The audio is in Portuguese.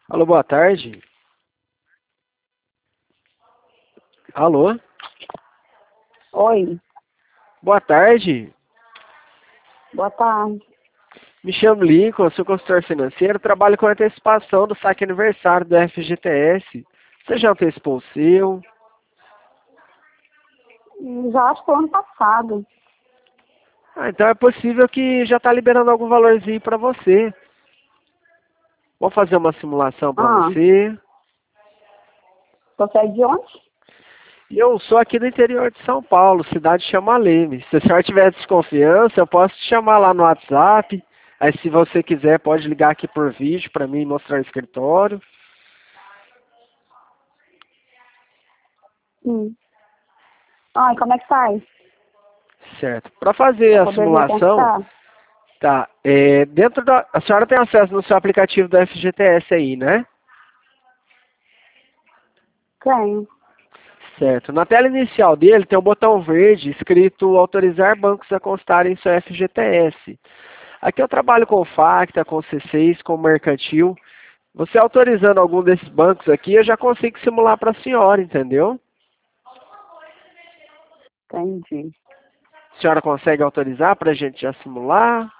Alô, boa tarde. Alô, Oi, boa tarde. boa tarde. Me chamo Lincoln, sou consultor financeiro, trabalho com antecipação do saque aniversário do FGTS. Você já antecipou o seu? Já acho que foi ano passado. Ah, então é possível que já está liberando algum valorzinho para você. Vou fazer uma simulação para Ah, você. você é de onde? E eu sou aqui do interior de São Paulo, cidade chama Leme. Se a senhora tiver desconfiança, eu posso te chamar lá no WhatsApp. Aí se você quiser, pode ligar aqui por vídeo para mim e mostrar o escritório. Sim. Ah, e como é que faz? Certo. Para fazer Pra a poder vir simulação, consultar? tá. Dentro da. A senhora tem acesso no seu aplicativo do FGTS aí, né? Tenho. Certo. Na tela inicial dele tem um botão verde escrito autorizar bancos a constarem em seu FGTS. Aqui eu trabalho com Facta, com C6, com Mercantil. Você autorizando algum desses bancos aqui, eu já consigo simular para a senhora, entendeu? Entendi. A senhora consegue autorizar para a gente já simular?